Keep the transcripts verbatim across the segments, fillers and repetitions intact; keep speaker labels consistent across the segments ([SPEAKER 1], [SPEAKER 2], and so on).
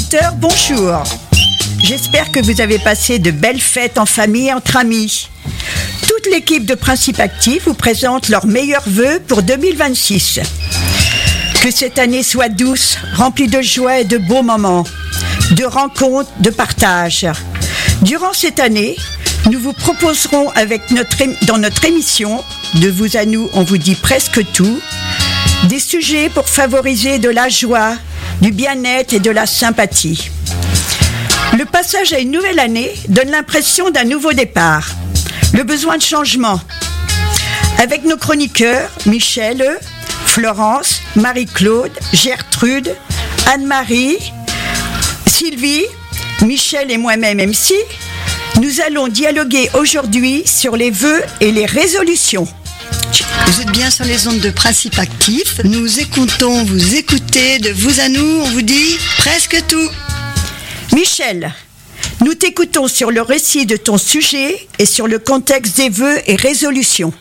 [SPEAKER 1] auditeurs, bonjour. J'espère que vous avez passé de belles fêtes en famille, entre amis. Toute l'équipe de Principe Actif vous présente leurs meilleurs vœux pour deux mille vingt-six. Que cette année soit douce, remplie de joie et de beaux moments, de rencontres, de partage. Durant cette année, nous vous proposerons avec notre, dans notre émission « De vous à nous, on vous dit presque tout », des sujets pour favoriser de la joie, du bien-être et de la sympathie. Le passage à une nouvelle année donne l'impression d'un nouveau départ, le besoin de changement. Avec nos chroniqueurs, Michel, Florence, Marie-Claude, Gertrude, Anne-Marie, Sylvie, Michel et moi-même M C, nous allons dialoguer aujourd'hui sur les vœux et les résolutions.
[SPEAKER 2] Vous êtes bien sur les ondes de Principe Actif. Nous écoutons, vous écoutez, de vous à nous, on vous dit presque tout.
[SPEAKER 1] Michel, nous t'écoutons sur le récit de ton sujet et sur le contexte des vœux et résolutions.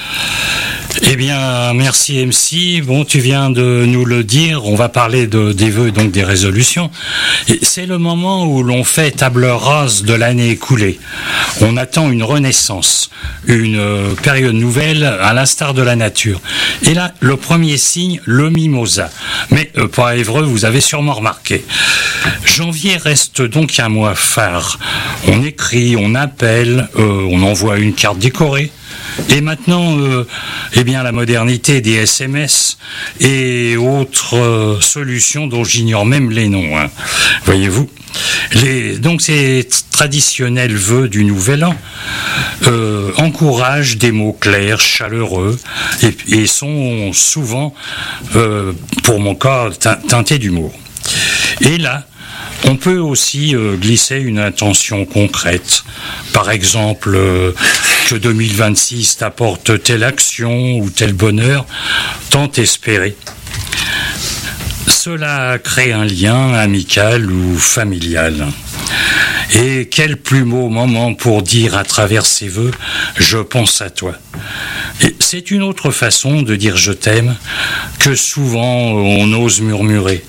[SPEAKER 3] Eh bien, merci M C. Bon, tu viens de nous le dire, on va parler de, des vœux, donc des résolutions. Et c'est le moment où l'on fait table rase de l'année écoulée. On attend une renaissance, une euh, période nouvelle à l'instar de la nature. Et là, le premier signe, le mimosa. Mais euh, pour Évreux, vous avez sûrement remarqué. Janvier reste donc un mois phare. On écrit, on appelle, euh, on envoie une carte décorée. Et maintenant, euh, eh bien, la modernité des S M S et autres euh, solutions dont j'ignore même les noms, hein. Voyez-vous. Les, donc ces traditionnels vœux du Nouvel An euh, encouragent des mots clairs, chaleureux et, et sont souvent, euh, pour mon cas, teintés d'humour. Et là, on peut aussi euh, glisser une intention concrète. Par exemple, euh, que deux mille vingt-six t'apporte telle action ou tel bonheur, tant espéré. Cela crée un lien amical ou familial. Et quel plus beau moment pour dire à travers ces vœux « je pense à toi ». Et c'est une autre façon de dire « je t'aime » que souvent on ose murmurer.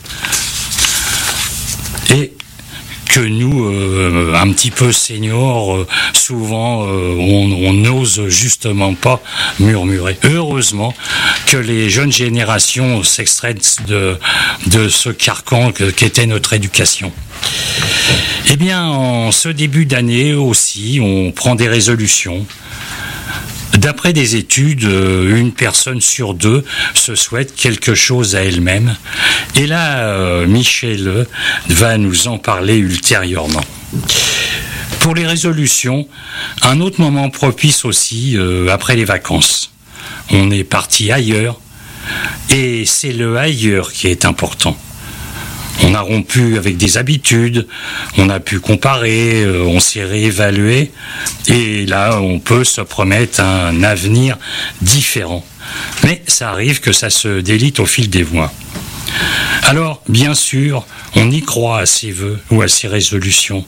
[SPEAKER 3] Et que nous, euh, un petit peu seniors, euh, souvent, euh, on n'ose justement pas murmurer. Heureusement que les jeunes générations s'extraient de, de ce carcan que, qu'était notre éducation. Eh bien, en ce début d'année aussi, on prend des résolutions. D'après des études, une personne sur deux se souhaite quelque chose à elle-même. Et là, Michel va nous en parler ultérieurement. Pour les résolutions, un autre moment propice aussi, euh, après les vacances. On est parti ailleurs, et c'est le ailleurs qui est important. On a rompu avec des habitudes, on a pu comparer, on s'est réévalué, et là, on peut se promettre un avenir différent. Mais ça arrive que ça se délite au fil des mois. Alors, bien sûr, on y croit à ces vœux ou à ces résolutions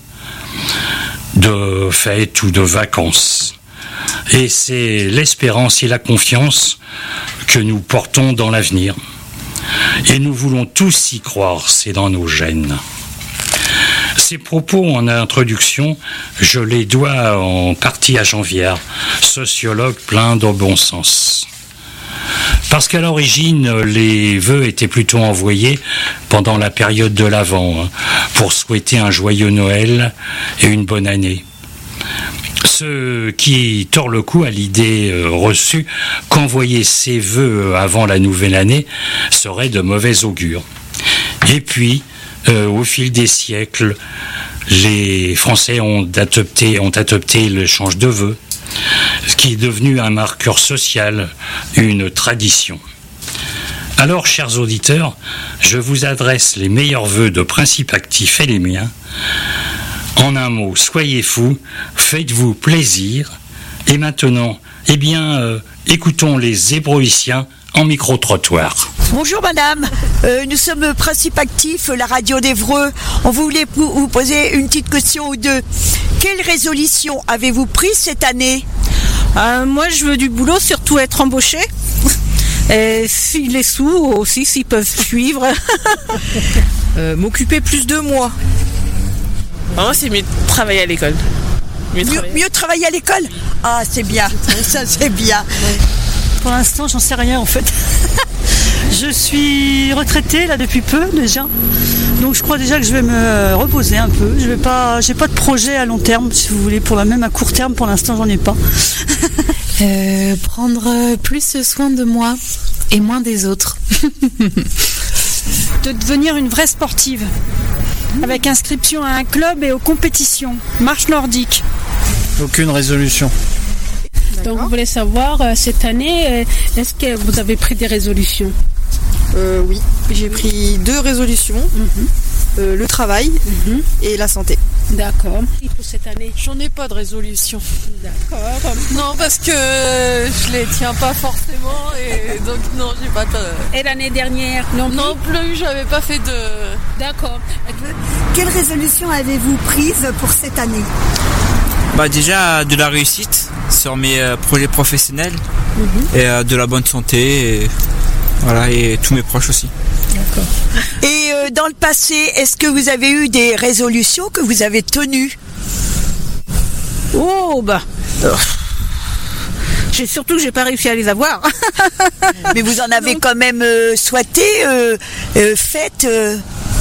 [SPEAKER 3] de fêtes ou de vacances. Et c'est l'espérance et la confiance que nous portons dans l'avenir. Et nous voulons tous y croire, c'est dans nos gènes. Ces propos en introduction, je les dois en partie à Jean Viard, sociologue plein de bon sens. Parce qu'à l'origine, les vœux étaient plutôt envoyés pendant la période de l'Avent, hein, pour souhaiter un joyeux Noël et une bonne année. Ce qui tord le cou à l'idée euh, reçue qu'envoyer ses vœux avant la nouvelle année serait de mauvais augure. Et puis, euh, au fil des siècles, les Français ont adopté, ont adopté l'échange de vœux, ce qui est devenu un marqueur social, une tradition. Alors, chers auditeurs, je vous adresse les meilleurs vœux de Principe Actif et les miens. En un mot, soyez fous, faites-vous plaisir. Et maintenant, eh bien, euh, écoutons les Hébroïciens en micro-trottoir.
[SPEAKER 1] Bonjour madame, euh, nous sommes Principe Actif, la radio d'Évreux. On voulait vous poser une petite question ou deux. Quelle résolution avez-vous prise cette année ?
[SPEAKER 4] euh, Moi, je veux du boulot, surtout être embauchée. Et si les sous aussi, s'ils peuvent suivre.
[SPEAKER 5] euh, m'occuper plus de moi.
[SPEAKER 6] Moi, c'est mieux de travailler à l'école.
[SPEAKER 1] Mieux, mieux, mieux travailler à l'école. Ah, c'est bien. Ça, c'est bien.
[SPEAKER 7] Ouais. Pour l'instant, j'en sais rien en fait. Je suis retraitée là depuis peu déjà. Donc je crois déjà que je vais me reposer un peu. Je vais pas, j'ai pas de projet à long terme, si vous voulez. Pour la même à court terme, pour l'instant, j'en ai pas.
[SPEAKER 8] euh, prendre plus soin de moi et moins des autres.
[SPEAKER 9] De devenir une vraie sportive, avec inscription à un club et aux compétitions. Marche nordique.
[SPEAKER 10] Aucune résolution.
[SPEAKER 4] Donc vous voulez savoir, euh, cette année, euh, est-ce que vous avez pris des résolutions ?
[SPEAKER 5] euh, Oui, j'ai pris deux résolutions, mm-hmm. euh, le travail mm-hmm. et la santé.
[SPEAKER 4] D'accord. Et pour cette année ?
[SPEAKER 11] J'en ai pas de résolution.
[SPEAKER 4] D'accord.
[SPEAKER 11] Non, parce que je les tiens pas forcément et donc non, j'ai pas de...
[SPEAKER 4] Et l'année dernière ? Non plus,
[SPEAKER 11] non plus, j'avais pas fait de...
[SPEAKER 4] D'accord.
[SPEAKER 1] Quelle résolution avez-vous prise pour cette année ?
[SPEAKER 12] Bah déjà de la réussite sur mes euh, projets professionnels mmh. et euh, de la bonne santé et, voilà, et tous mes proches aussi.
[SPEAKER 1] D'accord. Et euh, dans le passé, est-ce que vous avez eu des résolutions que vous avez tenues ?
[SPEAKER 4] Oh bah euh, j'ai surtout que j'ai pas réussi à les avoir.
[SPEAKER 1] Mais vous en avez donc quand même euh, souhaité, euh, euh, fait euh...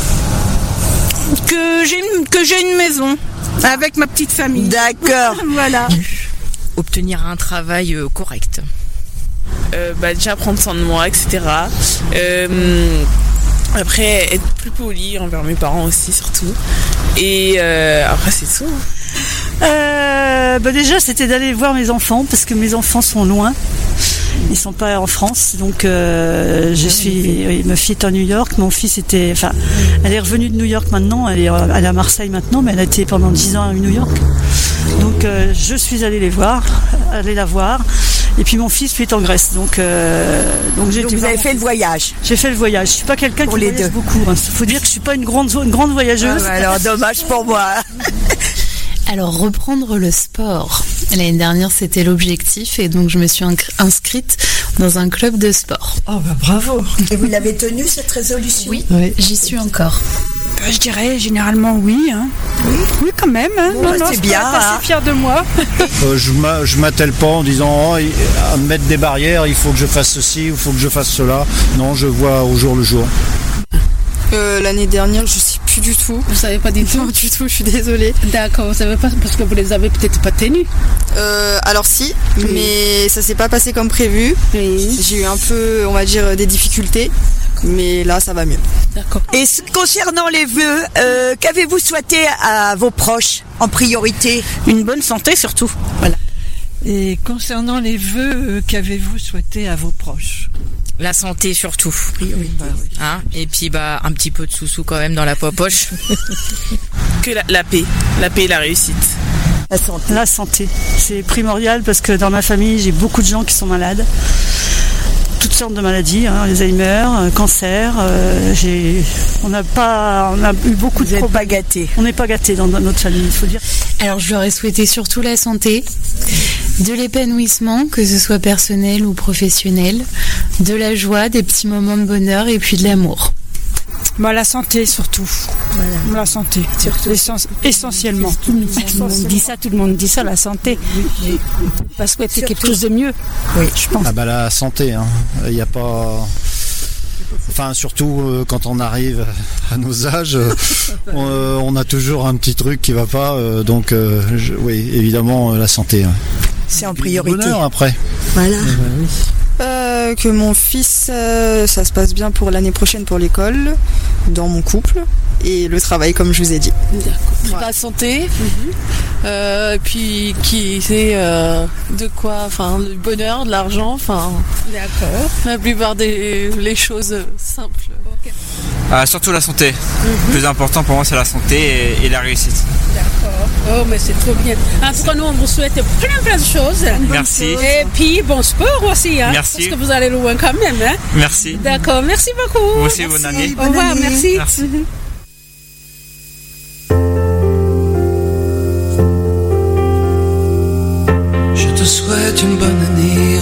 [SPEAKER 4] que j'ai une, que j'ai une maison. Avec ma petite famille.
[SPEAKER 1] D'accord.
[SPEAKER 4] Voilà.
[SPEAKER 5] Obtenir un travail euh, correct.
[SPEAKER 6] Euh, bah, déjà prendre soin de moi, et cetera. Euh, après, être plus poli envers mes parents aussi, surtout. Et euh, après, c'est tout.
[SPEAKER 7] Euh, bah déjà, c'était d'aller voir mes enfants, parce que mes enfants sont loin. Ils sont pas en France, donc euh, je suis. Oui, ma fille est à New York, mon fils était. Enfin, elle est revenue de New York maintenant, elle est, elle est à Marseille maintenant, mais elle a été pendant dix ans à New York. Donc euh, je suis allée les voir, aller la voir. Et puis mon fils lui est en Grèce, donc euh,
[SPEAKER 1] donc j'ai. Donc vous avez fait le voyage.
[SPEAKER 7] J'ai fait le voyage. Je suis pas quelqu'un
[SPEAKER 1] pour
[SPEAKER 7] qui
[SPEAKER 1] les
[SPEAKER 7] voyage
[SPEAKER 1] deux.
[SPEAKER 7] beaucoup. Il faut dire que je suis pas une grande une grande voyageuse.
[SPEAKER 1] Ah bah alors dommage pour moi.
[SPEAKER 8] Alors, reprendre le sport. L'année dernière, c'était l'objectif et donc je me suis inscrite dans un club de sport.
[SPEAKER 1] Oh bah bravo. Et vous l'avez tenue, cette résolution ?
[SPEAKER 8] Oui, oui. J'y suis encore.
[SPEAKER 9] Bah, je dirais généralement oui. Hein. Oui. Oui, quand même. Hein.
[SPEAKER 1] Bon, non, bah, non, c'est bien.
[SPEAKER 9] Je suis assez fière de moi.
[SPEAKER 10] euh, je ne m'attelle pas en disant oh, à me mettre des barrières, il faut que je fasse ceci, il faut que je fasse cela. Non, je vois au jour le jour.
[SPEAKER 5] Euh, l'année dernière, je sais plus du tout.
[SPEAKER 4] Vous savez pas du tout ?
[SPEAKER 5] Non, du tout, je suis désolée.
[SPEAKER 4] D'accord, vous savez pas parce que vous les avez peut-être pas tenues.
[SPEAKER 5] Euh, alors si, oui. Mais ça s'est pas passé comme prévu.
[SPEAKER 4] Oui.
[SPEAKER 5] J'ai eu un peu, on va dire, des difficultés. Mais là, ça va mieux.
[SPEAKER 4] D'accord.
[SPEAKER 1] Et concernant les vœux, euh, qu'avez-vous souhaité à vos proches en priorité ?
[SPEAKER 4] Une bonne santé surtout. Voilà.
[SPEAKER 13] Et concernant les vœux, euh, qu'avez-vous souhaité à vos proches ?
[SPEAKER 5] La santé surtout. Oui, oui. Bah, oui. Hein, et puis bah un petit peu de sous-sous quand même dans la poche.
[SPEAKER 6] Que la, la paix, la paix et la réussite.
[SPEAKER 7] La santé. La santé, c'est primordial parce que dans ma famille, j'ai beaucoup de gens qui sont malades. Toutes sortes de maladies, hein, Alzheimer, euh, cancer. Euh, j'ai, on n'a pas, on a eu beaucoup de.
[SPEAKER 1] Vous n'êtes pas gâtés.
[SPEAKER 7] On n'est pas gâtés dans, dans notre famille, il faut dire.
[SPEAKER 8] Alors je leur ai souhaité surtout la santé, de l'épanouissement, que ce soit personnel ou professionnel, de la joie, des petits moments de bonheur et puis de l'amour.
[SPEAKER 9] Bah, la santé surtout. Voilà. La santé, surtout. Essence, essentiellement.
[SPEAKER 4] Tout le monde dit ça, tout le monde dit ça, la santé. Oui. Parce que c'est quelque chose de mieux.
[SPEAKER 1] Oui, je pense.
[SPEAKER 10] Ah bah la santé, hein. Il n'y a pas. Enfin, surtout euh, quand on arrive à nos âges, euh, on, euh, on a toujours un petit truc qui va pas. Euh, donc, euh, je, oui, évidemment, euh, la santé. Hein.
[SPEAKER 1] C'est en priorité.
[SPEAKER 10] Le bonheur après.
[SPEAKER 1] Voilà.
[SPEAKER 10] Eh ben, oui.
[SPEAKER 5] Euh, que mon fils, euh, ça se passe bien pour l'année prochaine pour l'école, dans mon couple et le travail comme je vous ai dit.
[SPEAKER 11] D'accord. Ouais. La santé, mm-hmm. euh, puis qui c'est euh, de quoi, enfin le bonheur, de l'argent, enfin.
[SPEAKER 4] D'accord.
[SPEAKER 11] La plupart des les choses simples.
[SPEAKER 12] Okay. Euh, surtout la santé. Mm-hmm. Le plus important pour moi c'est la santé et, et la réussite.
[SPEAKER 4] D'accord. Oh mais c'est trop bien. En tout cas nous on vous souhaite plein plein de choses.
[SPEAKER 12] Merci.
[SPEAKER 4] Et puis bon sport aussi. Hein,
[SPEAKER 12] merci.
[SPEAKER 4] Parce que vous allez loin quand même. Hein.
[SPEAKER 12] Merci.
[SPEAKER 4] D'accord. Merci beaucoup.
[SPEAKER 12] Vous aussi, bonne année.
[SPEAKER 4] Au revoir. Merci.
[SPEAKER 12] Merci.
[SPEAKER 14] Je te souhaite une bonne année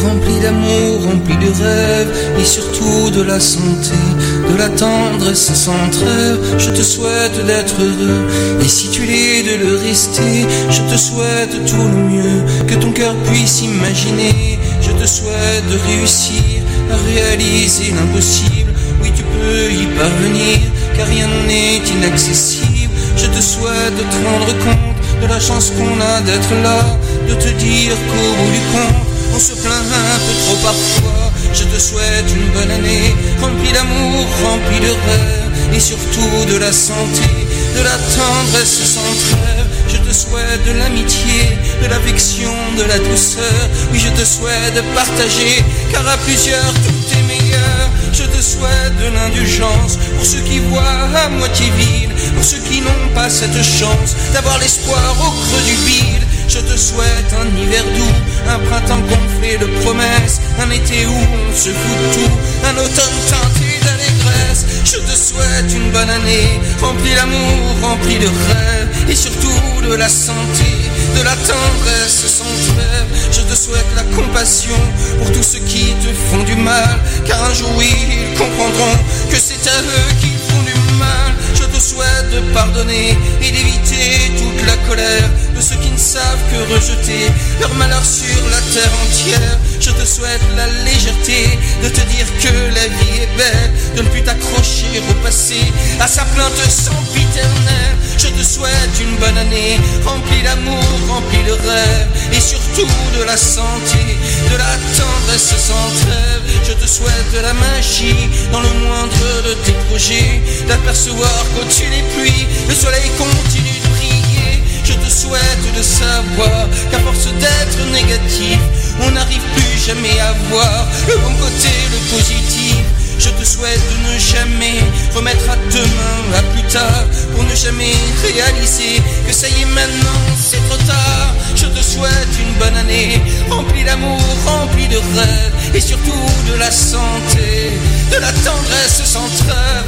[SPEAKER 14] rempli d'amour, rempli de rêves et surtout de la santé, de la tendresse sans trêve. Je te souhaite d'être heureux et si tu l'es de le rester. Je te souhaite tout le mieux que ton cœur puisse imaginer. Je te souhaite de réussir à réaliser l'impossible. Oui, tu peux y parvenir car rien n'est inaccessible. Je te souhaite de te rendre compte de la chance qu'on a d'être là, de te dire qu'au bout du compte on se plaint un peu trop parfois. Je te souhaite une bonne année, remplie d'amour, remplie de rêves et surtout de la santé, de la tendresse sans trêve. Je te souhaite de l'amitié, de l'affection, de la douceur. Oui, je te souhaite de partager, car à plusieurs tout est meilleur. Je te souhaite de l'indulgence pour ceux qui voient à moitié vide, pour ceux qui n'ont pas cette chance d'avoir l'espoir au creux du bide. Je te souhaite un hiver doux, un printemps gonflé de promesses, un été où on se fout de tout, un automne teinté d'allégresse. Je te souhaite une bonne année, remplie d'amour, remplie de rêves et surtout de la santé, de la tendresse sans trêve. Je te souhaite la compassion pour tous ceux qui te font du mal, car un jour oui, ils comprendront que c'est à eux qu'ils font du mal. Je te souhaite de pardonner et d'éviter toute la colère de ceux qui ne savent que rejeter leur malheur sur la terre entière. Je te souhaite la légèreté de te dire que la vie est belle, de ne plus t'accrocher au passé, à sa plainte sempiternelle. Je te souhaite une bonne année, remplie d'amour, remplie de rêves et surtout de la santé, de la tendresse sans trêve. Je te souhaite de la magie dans le moindre de tes projets, d'apercevoir qu'au-dessus des pluies, le soleil continue de briller. Je te souhaite de savoir qu'à force d'être négatif, on n'arrive plus jamais à voir le bon côté, le positif. Je te souhaite de ne jamais remettre à demain, à plus tard, pour ne jamais réaliser que ça y est maintenant, c'est trop tard. Je te souhaite une bonne année, remplie d'amour, remplie de rêves et surtout de la santé, de la tendresse sans trêve.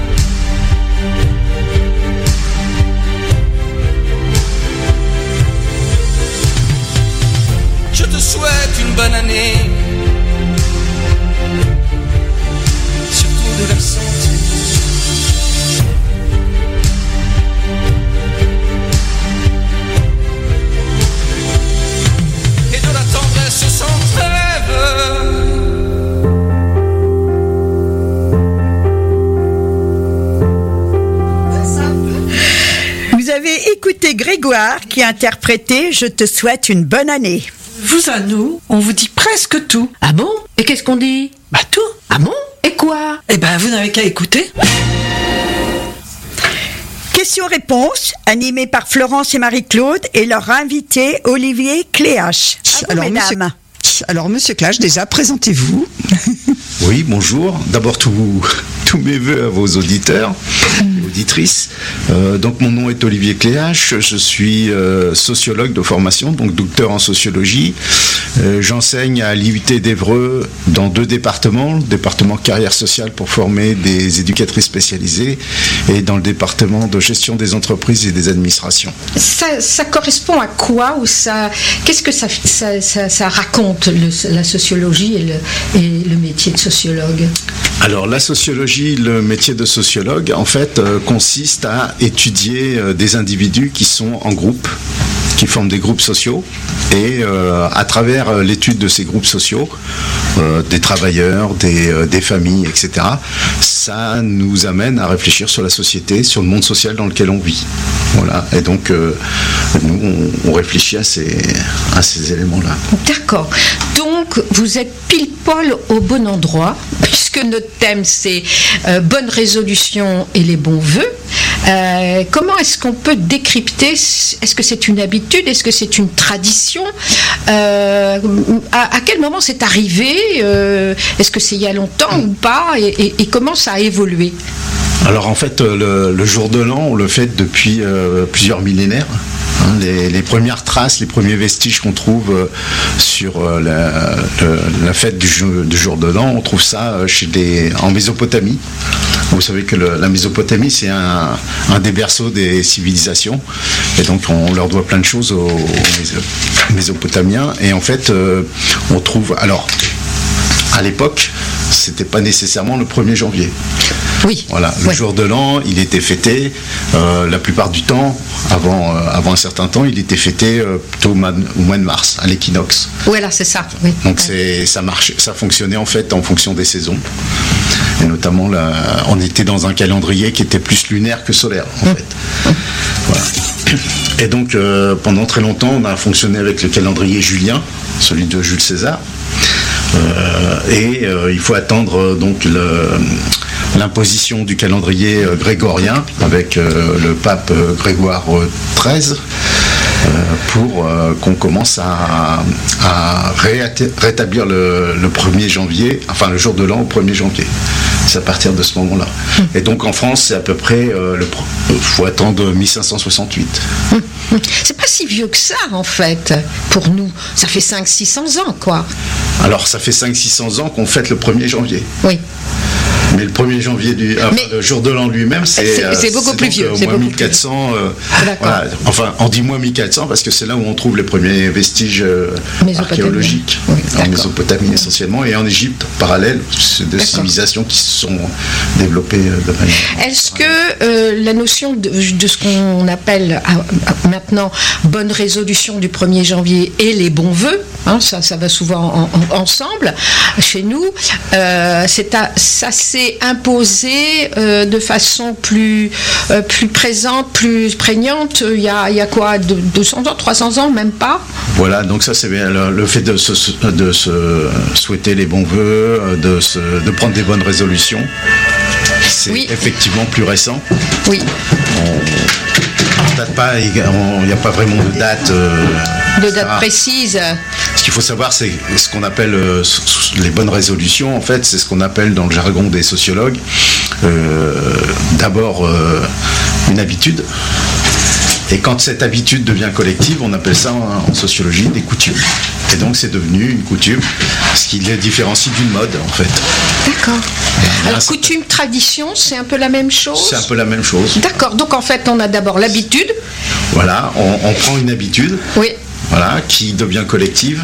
[SPEAKER 14] Je te souhaite une bonne année, surtout de la santé. Et de la tendresse sans trêve.
[SPEAKER 1] Vous avez écouté Grégoire qui a interprété « Je te souhaite une bonne année ».
[SPEAKER 13] Vous à nous, on vous dit presque tout.
[SPEAKER 15] Ah bon? Et qu'est-ce qu'on dit?
[SPEAKER 13] Bah tout.
[SPEAKER 15] Ah bon? Et quoi?
[SPEAKER 13] Eh ben vous n'avez qu'à écouter.
[SPEAKER 1] Question-réponse, animée par Florence et Marie-Claude et leur invité Olivier Cléache. À vous,
[SPEAKER 16] alors,
[SPEAKER 1] mesdames.
[SPEAKER 16] Monsieur, alors, monsieur Cléache, déjà, présentez-vous.
[SPEAKER 17] Oui, bonjour. D'abord, tous tous mes voeux à vos auditeurs et auditrices. Euh, donc, mon nom est Olivier Cléache. Je suis euh, sociologue de formation, donc docteur en sociologie. Euh, j'enseigne à l'I U T d'Évreux dans deux départements, le département carrière sociale pour former des éducatrices spécialisées et dans le département de gestion des entreprises et des administrations.
[SPEAKER 15] Ça, ça correspond à quoi ou ça, qu'est-ce que ça, ça, ça, ça raconte le, la sociologie et le, et le métier de sociologue?
[SPEAKER 17] Alors la sociologie, le métier de sociologue, en fait, euh, consiste à étudier euh, des individus qui sont en groupe, qui forment des groupes sociaux, et euh, à travers euh, l'étude de ces groupes sociaux, euh, des travailleurs, des, euh, des familles, et cetera, ça nous amène à réfléchir sur la société, sur le monde social dans lequel on vit. Voilà. Et donc, euh, nous, on, on réfléchit à ces, à ces éléments-là.
[SPEAKER 15] D'accord. Donc, vous êtes pile poil au bon endroit, puisque notre thème, c'est euh, bonne résolution et les bons vœux. Euh, comment est-ce qu'on peut décrypter? Est-ce que c'est une habitude? Est-ce que c'est une tradition? euh, à, à quel moment c'est arrivé? euh, Est-ce que c'est il y a longtemps ou pas? et, et, et comment ça a évolué?
[SPEAKER 17] Alors en fait, le, le jour de l'an, on le fait depuis euh, plusieurs millénaires. Hein, les, les premières traces, les premiers vestiges qu'on trouve euh, sur euh, la, le, la fête du jour, du jour de l'an, on trouve ça euh, chez des, en Mésopotamie. Vous savez que le, la Mésopotamie, c'est un, un des berceaux des civilisations. Et donc, on leur doit plein de choses aux, aux Mésopotamiens. Et en fait, euh, on trouve... Alors, à l'époque, c'était pas nécessairement le premier janvier.
[SPEAKER 15] Oui.
[SPEAKER 17] Voilà, le
[SPEAKER 15] ouais.
[SPEAKER 17] jour de l'an, il était fêté euh, la plupart du temps, avant, euh, avant un certain temps, il était fêté euh, plutôt au mois, de, au mois de mars, à l'équinoxe.
[SPEAKER 15] Voilà, c'est ça. Oui.
[SPEAKER 17] Donc c'est, ça marchait, ça fonctionnait en fait en fonction des saisons. Et notamment, là, on était dans un calendrier qui était plus lunaire que solaire, en mmh. fait. Voilà. Et donc, euh, pendant très longtemps, on a fonctionné avec le calendrier julien, celui de Jules César. Euh, et euh, il faut attendre euh, donc le, l'imposition du calendrier euh, grégorien avec euh, le pape euh, Grégoire treize euh, pour euh, qu'on commence à, à réaté- rétablir le, le premier janvier, enfin le jour de l'an au premier janvier. C'est à partir de ce moment-là. Mmh. Et donc en France, c'est à peu près, euh, le, il faut attendre mille cinq cent soixante-huit.
[SPEAKER 15] Mmh. C'est pas si vieux que ça, en fait, pour nous. Ça fait cinq cents à six cents ans, quoi.
[SPEAKER 17] Alors, ça fait cinq cents à six cents ans qu'on fête le premier janvier.
[SPEAKER 15] Oui.
[SPEAKER 17] Mais le premier janvier, du, enfin,
[SPEAKER 15] Mais,
[SPEAKER 17] le jour de l'an lui-même, c'est,
[SPEAKER 15] c'est, c'est beaucoup
[SPEAKER 17] c'est
[SPEAKER 15] plus
[SPEAKER 17] donc,
[SPEAKER 15] vieux.
[SPEAKER 17] Au
[SPEAKER 15] c'est
[SPEAKER 17] moins
[SPEAKER 15] beaucoup
[SPEAKER 17] mille quatre cents.
[SPEAKER 15] Plus
[SPEAKER 17] euh, voilà. Enfin, on dit moins mille quatre cents parce que c'est là où on trouve les premiers vestiges euh, archéologiques.
[SPEAKER 15] Oui,
[SPEAKER 17] en Mésopotamie essentiellement, et en Égypte, parallèle. C'est des civilisations qui se sont développées de manière.
[SPEAKER 15] Est-ce que euh, la notion de, de ce qu'on appelle à, à, maintenant bonne résolution du premier janvier et les bons vœux, hein, ça, ça va souvent en, en, ensemble, chez nous, euh, c'est à, ça s'est imposé euh, de façon plus, euh, plus présente, plus prégnante, il y a, il y a quoi, deux cents ans, trois cents ans, même pas?
[SPEAKER 17] Voilà, donc ça c'est bien le, le fait de se, de se souhaiter les bons vœux, de, se, de prendre des bonnes résolutions. C'est oui. effectivement plus récent.
[SPEAKER 15] Oui.
[SPEAKER 17] On date pas, il n'y a pas vraiment de date. Euh,
[SPEAKER 15] de date précise.
[SPEAKER 17] Ce qu'il faut savoir, c'est ce qu'on appelle euh, les bonnes résolutions. En fait, c'est ce qu'on appelle dans le jargon des sociologues, euh, d'abord euh, une habitude. Et quand cette habitude devient collective, on appelle ça en, en sociologie des coutumes. Et donc c'est devenu une coutume, ce qui les différencie d'une mode en fait.
[SPEAKER 15] D'accord. Alors là, coutume, tradition, c'est un peu la même chose?
[SPEAKER 17] C'est un peu la même chose.
[SPEAKER 15] D'accord, donc en fait on a d'abord l'habitude.
[SPEAKER 17] Voilà, on, on prend une habitude.
[SPEAKER 15] Oui.
[SPEAKER 17] Voilà, qui devient collective.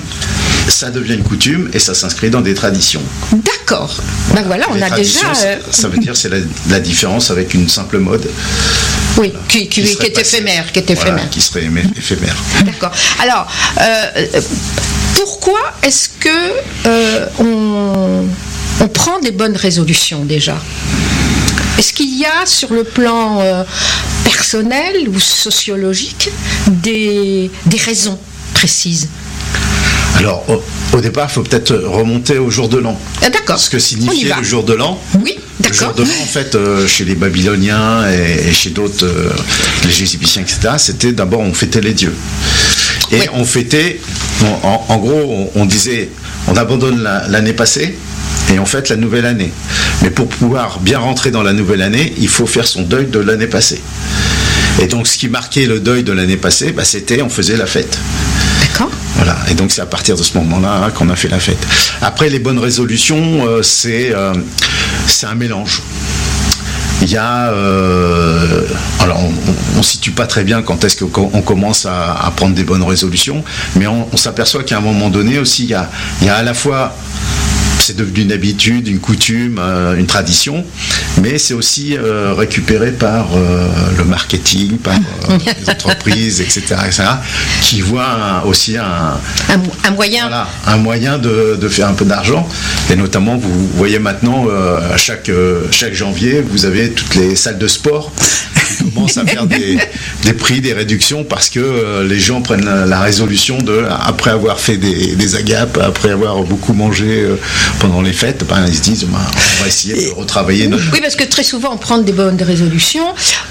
[SPEAKER 17] Ça devient une coutume et ça s'inscrit dans des traditions.
[SPEAKER 15] D'accord. Ben voilà, on
[SPEAKER 17] les
[SPEAKER 15] a déjà.
[SPEAKER 17] Euh... Ça veut dire c'est la, la différence avec une simple mode.
[SPEAKER 15] Oui, qui, qui, qui, qui est éphémère, qui est éphémère.
[SPEAKER 17] Voilà, qui serait éphémère.
[SPEAKER 15] D'accord. Alors, euh, pourquoi est-ce que euh, on, on prend des bonnes résolutions déjà? Est-ce qu'il y a sur le plan euh, personnel ou sociologique des, des raisons précises?
[SPEAKER 17] Alors, au, au départ, il faut peut-être remonter au jour de l'an.
[SPEAKER 15] Ah, d'accord.
[SPEAKER 17] Ce que signifiait le jour de l'an.
[SPEAKER 15] Oui, d'accord.
[SPEAKER 17] Le jour de l'an, en fait, euh, chez les Babyloniens et, et chez d'autres, euh, les Égyptiens, et cetera, c'était d'abord, on fêtait les dieux. Et oui. on fêtait, on, en, en gros, on, on disait, on abandonne la, l'année passée et on fête la nouvelle année. Mais pour pouvoir bien rentrer dans la nouvelle année, il faut faire son deuil de l'année passée. Et donc, ce qui marquait le deuil de l'année passée, bah, c'était, on faisait la fête.
[SPEAKER 15] D'accord.
[SPEAKER 17] Voilà, et donc c'est à partir de ce moment-là hein, qu'on a fait la fête. Après, les bonnes résolutions, euh, c'est, euh, c'est un mélange. Il y a... Euh, alors, on ne situe pas très bien quand est-ce qu'on commence à, à prendre des bonnes résolutions, mais on, on s'aperçoit qu'à un moment donné aussi, il y a, il y a à la fois... C'est devenu une habitude, une coutume, euh, une tradition, mais c'est aussi euh, récupéré par euh, le marketing, par euh, les entreprises, et cetera, et cetera, qui voient un, aussi un,
[SPEAKER 15] un, un moyen,
[SPEAKER 17] voilà, un moyen de, de faire un peu d'argent. Et notamment, vous voyez maintenant, euh, à chaque, euh, chaque janvier, vous avez toutes les salles de sport qui commencent à faire des, des prix, des réductions, parce que euh, les gens prennent la, la résolution de, après avoir fait des, des agapes, après avoir beaucoup mangé euh, pendant les fêtes, ben, ils se disent ben, on va essayer de retravailler notre...
[SPEAKER 15] Oui, parce que très souvent on prend des bonnes résolutions,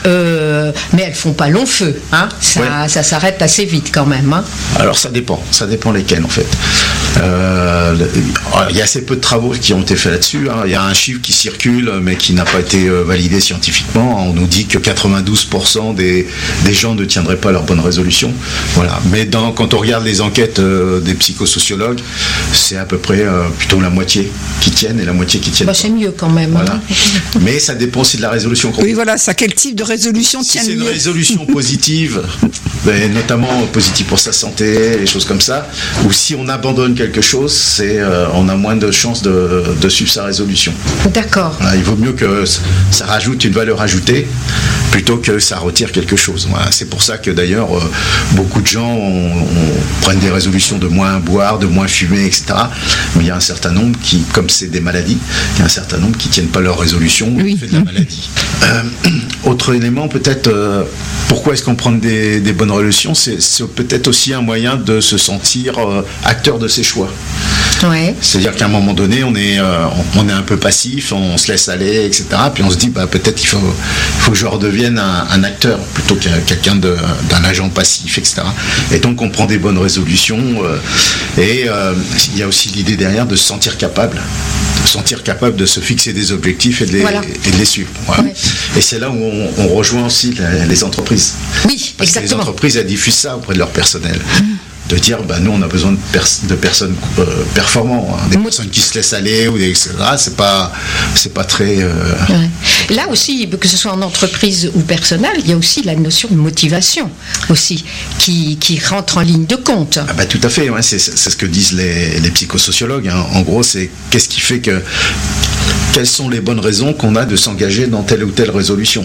[SPEAKER 15] euh, mais elles font pas long feu. Hein, ça, ouais. ça s'arrête assez vite quand même. Hein.
[SPEAKER 17] Alors ça dépend, ça dépend lesquelles en fait. Euh, il y a assez peu de travaux qui ont été faits là-dessus. Hein. Il y a un chiffre qui circule, mais qui n'a pas été euh, validé scientifiquement. On nous dit que quatre-vingt-douze pour cent des, des gens ne tiendraient pas leur bonne résolution. Voilà. Mais dans, quand on regarde les enquêtes euh, des psychosociologues, c'est à peu près euh, plutôt la moitié qui tiennent et la moitié qui tiennent
[SPEAKER 15] bah,
[SPEAKER 17] pas.
[SPEAKER 15] C'est mieux quand même.
[SPEAKER 17] Voilà.
[SPEAKER 15] Hein.
[SPEAKER 17] Mais ça dépend aussi de la résolution.
[SPEAKER 16] Oui, voilà, ça. Quel type de résolution
[SPEAKER 17] si
[SPEAKER 16] tient
[SPEAKER 17] c'est
[SPEAKER 16] le mieux?
[SPEAKER 17] une résolution positive, ben, notamment positive pour sa santé, les choses comme ça, ou si on abandonne quelque chose, c'est, euh, on a moins de chances de, de suivre sa résolution.
[SPEAKER 15] D'accord.
[SPEAKER 17] Voilà, il vaut mieux que ça rajoute une valeur ajoutée plutôt que ça retire quelque chose. Voilà, c'est pour ça que d'ailleurs euh, beaucoup de gens ont, ont, prennent des résolutions de moins boire, de moins fumer, et cetera. Mais il y a un certain nombre qui, comme c'est des maladies, il y a un certain nombre qui tiennent pas leur résolution du fait de la maladie. Euh, autre élément, peut-être, euh, pourquoi est-ce qu'on prend des, des bonnes résolutions? C'est, c'est peut-être aussi un moyen de se sentir euh, acteur de ses choix.
[SPEAKER 15] Ouais.
[SPEAKER 17] C'est-à-dire qu'à un moment donné, on est, euh, on est un peu passif, on se laisse aller, et cetera. Puis on se dit, bah, peut-être qu'il faut, il faut que je redevienne un, un acteur plutôt que quelqu'un de, d'un agent passif, et cetera. Et donc on prend des bonnes résolutions. Euh, et euh, il y a aussi l'idée derrière de se sentir capable, de se sentir capable de se fixer des objectifs et de les, voilà. et de les suivre. Voilà. Ouais. Et c'est là où on, on rejoint aussi la, les entreprises.
[SPEAKER 15] Oui,
[SPEAKER 17] parce
[SPEAKER 15] exactement.
[SPEAKER 17] que les entreprises, elles diffusent ça auprès de leur personnel. Mmh. De dire, bah, nous on a besoin de, pers- de personnes euh, performantes, hein, des mmh. personnes qui se laissent aller, ou des, et cetera. C'est pas, c'est pas très. Euh...
[SPEAKER 15] Ouais. Là aussi, que ce soit en entreprise ou personnel, il y a aussi la notion de motivation aussi qui, qui rentre en ligne de compte.
[SPEAKER 17] Ah bah, tout à fait, ouais, c'est, c'est ce que disent les, les psychosociologues. Hein. En gros, c'est qu'est-ce qui fait que. Quelles sont les bonnes raisons qu'on a de s'engager dans telle ou telle résolution?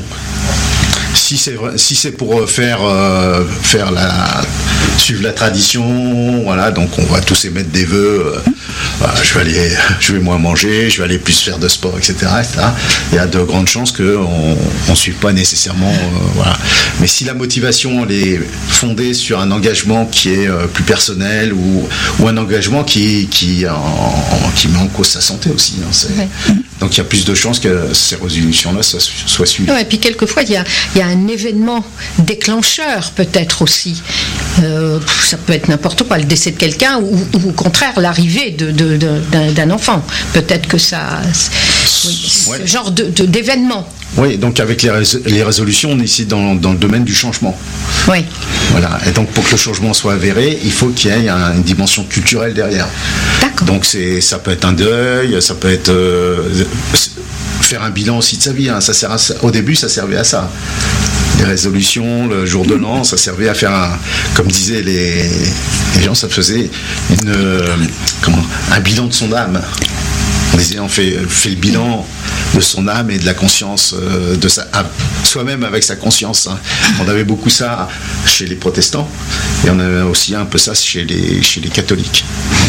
[SPEAKER 17] Si c'est, si c'est pour faire, euh, faire la, suivre la tradition, voilà, donc on va tous émettre des vœux, euh, voilà, je vais aller, je vais moins manger, je vais aller plus faire de sport, et cetera, et cetera. Il y a de grandes chances qu'on ne suive pas nécessairement, euh, voilà. Mais si la motivation elle est fondée sur un engagement qui est euh, plus personnel ou, ou un engagement qui, qui, en, qui met en cause sa santé aussi, hein, c'est, ouais. Donc il y a plus de chances que ces résolutions-là soient, soient suivies.
[SPEAKER 15] Ouais, et puis quelquefois il y a, il y a un événement déclencheur peut-être aussi. Euh, ça peut être n'importe quoi, le décès de quelqu'un ou, ou au contraire l'arrivée de, de, de, d'un, d'un enfant. Peut-être que ça, oui, ouais. ce genre de, de, d'événement.
[SPEAKER 17] Oui, donc avec les, rés- les résolutions, on est ici dans, dans le domaine du changement.
[SPEAKER 15] Oui.
[SPEAKER 17] Voilà. Et donc pour que le changement soit avéré, il faut qu'il y ait une dimension culturelle derrière.
[SPEAKER 15] D'accord.
[SPEAKER 17] Donc c'est, ça peut être un deuil, ça peut être euh, faire un bilan aussi de sa vie. Hein. Ça sert à ça. Au début, ça servait à ça. Les résolutions, le jour de l'an, ça servait à faire un, comme disaient les, les gens, ça faisait une, euh, comment, un bilan de son âme. On disait, on fait, fait le bilan de son âme et de la conscience euh, de sa âme, soi-même avec sa conscience. Hein. On avait beaucoup ça chez les protestants et on avait aussi un peu ça chez les, chez les catholiques.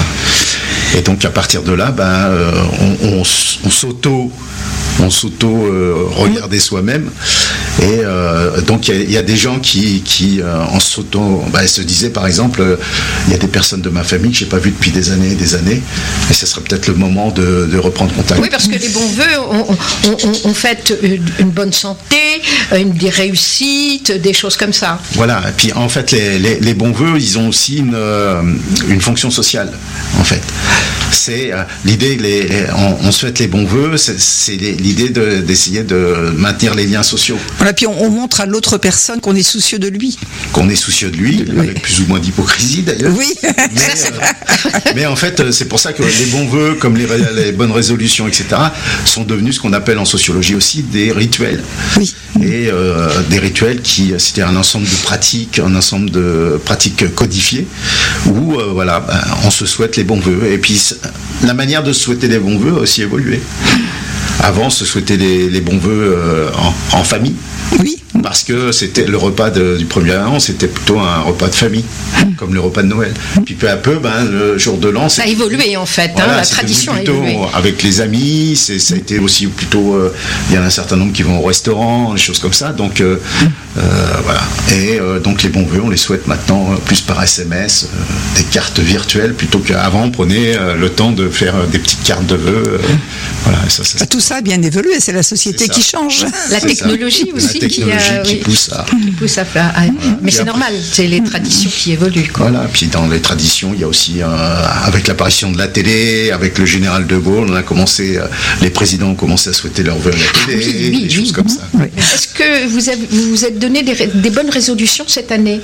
[SPEAKER 17] Et donc à partir de là, ben, euh, on, on, on s'auto on s'auto euh, regarder soi-même et euh, donc il y, y a des gens qui, qui euh, en s'auto bah, se disaient par exemple il euh, y a des personnes de ma famille que j'ai pas vues depuis des années et des années et ce serait peut-être le moment de, de reprendre contact.
[SPEAKER 15] Oui, parce que les bons vœux on, on, on, on fait une, une bonne santé, une, des réussites, des choses comme ça.
[SPEAKER 17] Voilà, et puis en fait les, les, les bons vœux ils ont aussi une, euh, une fonction sociale en fait. C'est euh, l'idée, les, les, on, on souhaite les bons vœux, c'est, c'est les, l'idée de, d'essayer de maintenir les liens sociaux.
[SPEAKER 16] Voilà, puis on, on montre à l'autre personne qu'on est soucieux de lui.
[SPEAKER 17] Qu'on est soucieux de lui, oui. Avec plus ou moins d'hypocrisie d'ailleurs.
[SPEAKER 16] Oui.
[SPEAKER 17] Mais, euh, mais en fait, c'est pour ça que les bons vœux, comme les, les bonnes résolutions, et cetera, sont devenus ce qu'on appelle en sociologie aussi des rituels.
[SPEAKER 16] Oui.
[SPEAKER 17] Et euh, des rituels qui, c'était un ensemble de pratiques, un ensemble de pratiques codifiées, où euh, voilà, ben, on se souhaite les bons vœux. Et puis la manière de se souhaiter les bons vœux a aussi évolué. Avant, se souhaiter les, les bons vœux euh, en, en famille.
[SPEAKER 16] Oui.
[SPEAKER 17] Parce que c'était le repas de, du premier an, c'était plutôt un repas de famille, comme le repas de Noël. Puis peu à peu, ben, le jour de l'an,
[SPEAKER 15] ça a évolué en fait, voilà, hein, la tradition a évolué.
[SPEAKER 17] Avec les amis, c'est, ça a été aussi plutôt. Euh, il y a un certain nombre qui vont au restaurant, des choses comme ça. Donc euh, euh, voilà. Et euh, donc les bons vœux, on les souhaite maintenant euh, plus par S M S, euh, des cartes virtuelles plutôt qu'avant. On prenait euh, le temps de faire euh, des petites cartes de vœux. Euh, voilà. Ça, ça,
[SPEAKER 16] Tout ça a bien évolué. C'est la société
[SPEAKER 17] c'est
[SPEAKER 16] qui change.
[SPEAKER 15] La c'est technologie ça. aussi. aussi qui,
[SPEAKER 17] technologie
[SPEAKER 15] a,
[SPEAKER 17] qui
[SPEAKER 15] oui,
[SPEAKER 17] pousse à...
[SPEAKER 15] qui pousse à, à- à- mais c'est normal, c'est les traditions qui évoluent, quoi.
[SPEAKER 17] Voilà, puis dans les traditions, il y a aussi, euh, avec l'apparition de la télé, avec le général de Gaulle, on a commencé, euh, les présidents ont commencé à souhaiter leur vœu à la télé,
[SPEAKER 15] Oui, oui,
[SPEAKER 17] des choses
[SPEAKER 15] oui.
[SPEAKER 17] comme ça.
[SPEAKER 15] Est-ce que vous avez, vous vous êtes donné des, ré- des bonnes résolutions cette année?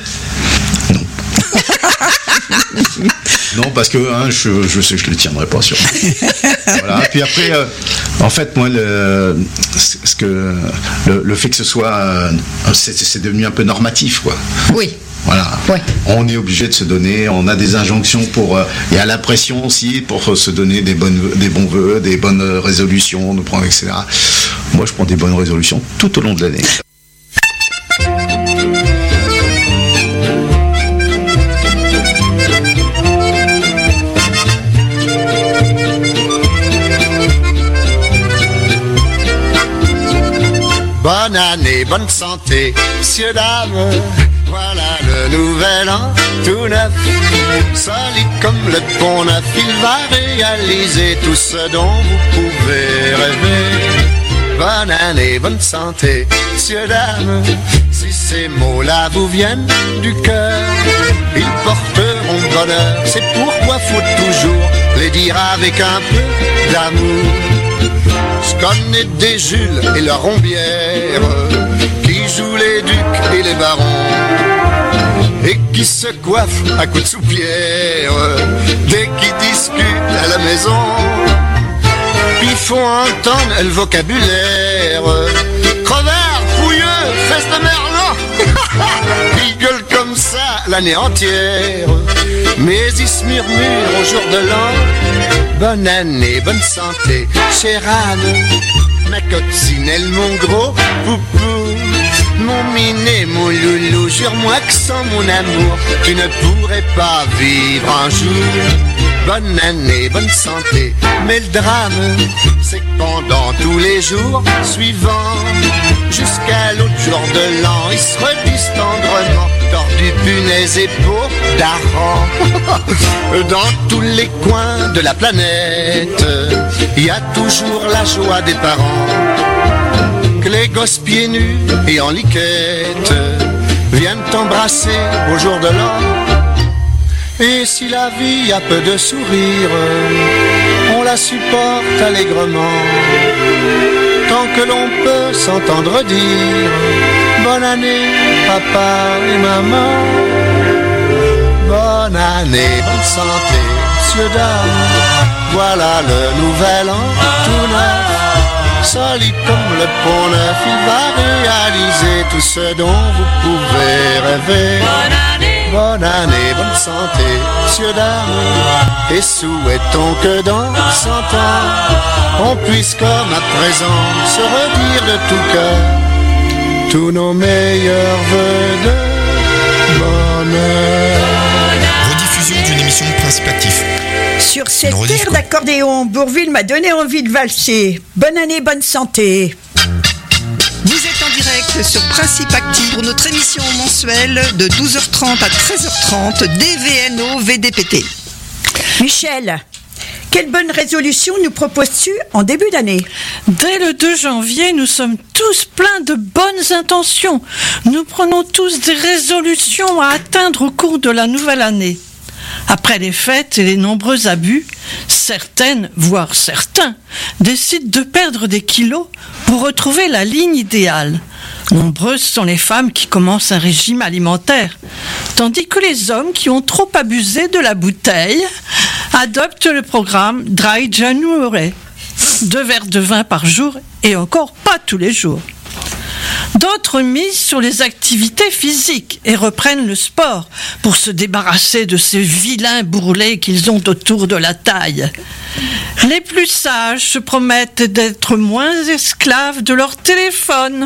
[SPEAKER 17] Non, parce que hein, je, je sais que je ne les tiendrai pas sur. Voilà. Puis après, euh, en fait, moi, le, ce que, le, le fait que ce soit, euh, c'est, c'est devenu un peu normatif, quoi.
[SPEAKER 15] Oui.
[SPEAKER 17] Voilà. On est obligé de se donner, on a des injonctions pour, euh, il y a la pression aussi pour se donner des bonnes, des bons vœux, des bonnes résolutions, de prendre, et cetera. Moi, je prends des bonnes résolutions tout au long de l'année.
[SPEAKER 18] Bonne année, bonne santé, messieurs, dames. Voilà le nouvel an, tout neuf. Solide comme le pont neuf, il va réaliser tout ce dont vous pouvez rêver. Bonne année, bonne santé, messieurs, dames. Si ces mots-là vous viennent du cœur, ils porteront bonheur. C'est pourquoi faut toujours les dire avec un peu d'amour. Je connais des Jules et leur Rombière qui jouent les ducs et les barons et qui se coiffent à coups de soupière dès qu'ils discutent à la maison. Puis font entendre le vocabulaire crevard, fouilleux, fesse de merlan. Ils gueulent comme ça l'année entière, mais ils se murmurent au jour de l'an. Bonne année, bonne santé, chère Anne, ma coccinelle, mon gros poupou, mon minet, mon loulou, jure-moi que sans mon amour, tu ne pourrais pas vivre un jour. Bonne année, bonne santé, mais le drame, c'est que pendant tous les jours suivants, jusqu'à l'autre jour de l'an, ils se redisent tendrement, tordus, punaises et peaux d'hareng. Dans tous les coins de la planète, il y a toujours la joie des parents, que les gosses pieds nus et en liquette viennent t'embrasser au jour de l'an. Et si la vie a peu de sourire, on la supporte allègrement, tant que l'on peut s'entendre dire bonne année, papa et maman. Bonne année, bonne santé, messieurs, dames. Voilà le nouvel an tout neuf, solide comme le pont neuf. Il va réaliser tout ce dont vous pouvez rêver. Bonne année, bonne année, bonne santé, messieurs, dames. Et souhaitons que dans cent ans, on puisse comme à présent se redire de tout cœur tous nos meilleurs vœux de bonheur.
[SPEAKER 19] Rediffusion d'une émission de Principe Actif.
[SPEAKER 1] Sur cette terre d'accordéon, Bourvil m'a donné envie de valser. Bonne année, bonne santé.
[SPEAKER 16] Vous êtes en direct sur Principe Actif pour notre émission mensuelle de douze heures trente à treize heures trente D V N O V D P T.
[SPEAKER 1] Michel, quelle bonne résolution nous proposes-tu en début d'année?
[SPEAKER 13] Dès le deux janvier, nous sommes tous pleins de bonnes intentions. Nous prenons tous des résolutions à atteindre au cours de la nouvelle année. Après les fêtes et les nombreux abus, certaines, voire certains, décident de perdre des kilos pour retrouver la ligne idéale. Nombreuses sont les femmes qui commencent un régime alimentaire, tandis que les hommes qui ont trop abusé de la bouteille adoptent le programme Dry January, deux verres de vin par jour et encore pas tous les jours. D'autres misent sur les activités physiques et reprennent le sport pour se débarrasser de ces vilains bourrelets qu'ils ont autour de la taille. Les plus sages se promettent d'être moins esclaves de leur téléphone.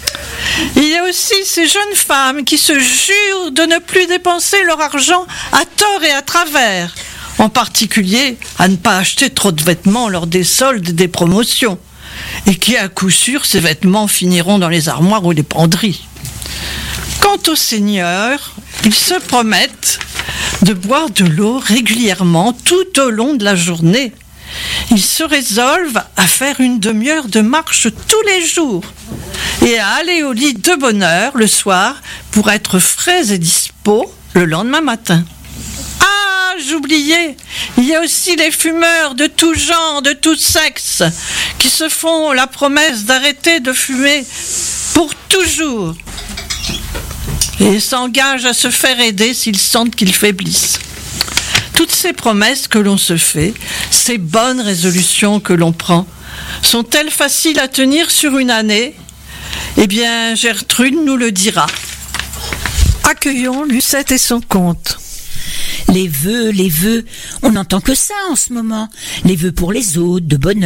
[SPEAKER 13] Il y a aussi ces jeunes femmes qui se jurent de ne plus dépenser leur argent à tort et à travers, en particulier à ne pas acheter trop de vêtements lors des soldes et des promotions, et qui à coup sûr ces vêtements finiront dans les armoires ou les penderies. Quant aux seigneurs, ils se promettent de boire de l'eau régulièrement tout au long de la journée. Ils se résolvent à faire une demi-heure de marche tous les jours et à aller au lit de bonne heure le soir pour être frais et dispo le lendemain matin. Ah, j'oubliais, il y a aussi les fumeurs de tout genre, de tout sexe, qui se font la promesse d'arrêter de fumer pour toujours et s'engagent à se faire aider s'ils sentent qu'ils faiblissent. Toutes ces promesses que l'on se fait, ces bonnes résolutions que l'on prend, sont-elles faciles à tenir sur une année ? Eh bien, Gertrude nous le dira.
[SPEAKER 20] Accueillons Lucette et son conte.
[SPEAKER 21] Les vœux, les vœux, on n'entend que ça en ce moment. Les vœux pour les autres, de bonheur.